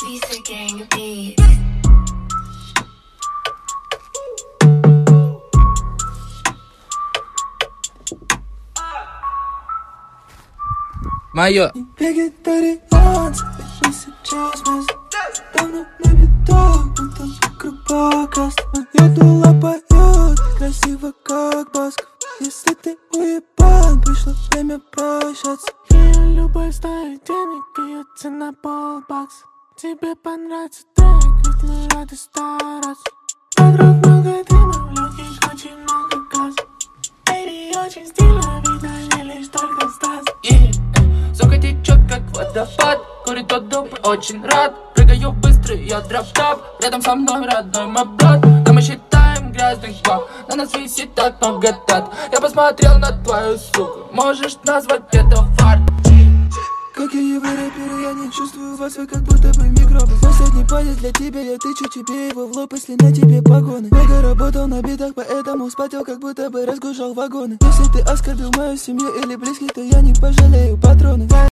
Visa Gang Beats. Мое. Вегетарианцы, и сейчас мы давно на видах, будто вокруг показ. Моё дуло поёт, красиво как Басков. Если ты уебан, пришло время прощаться. Ее любовь стоит денег, ее цена $5. Тебе понравится трек, ведь мы рады стараться. Вокруг много дыма, в легких очень много газа. Леди очень стильно, видно ей лишь только Стас. Сука течет как водопад, курит от дупы, очень рад. Прыгаю быстро, я дроп-топ, рядом со мной родной мой брат. Но мы считаем грязных баб, на нас висит так много тат. Я посмотрел на твою суку, можешь назвать это фарт. Как и его рэперы, я не чувствую вас, вы как будто бы микробы. Последний палец для тебя, я тычу тебе его в лоб, если на тебе погоны. Много работал на битах, поэтому вспотел, как будто бы разгружал вагоны. Если ты оскорбил мою семью или близких, то я не пожалею патроны.